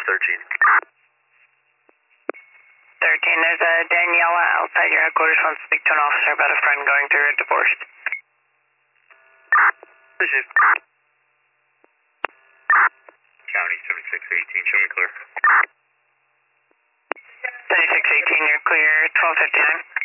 13. 13, there's a Daniela outside your headquarters wants to speak to an officer about a friend going through a divorce. Chief. County 7618, show me clear. 7618, you're clear, 1259.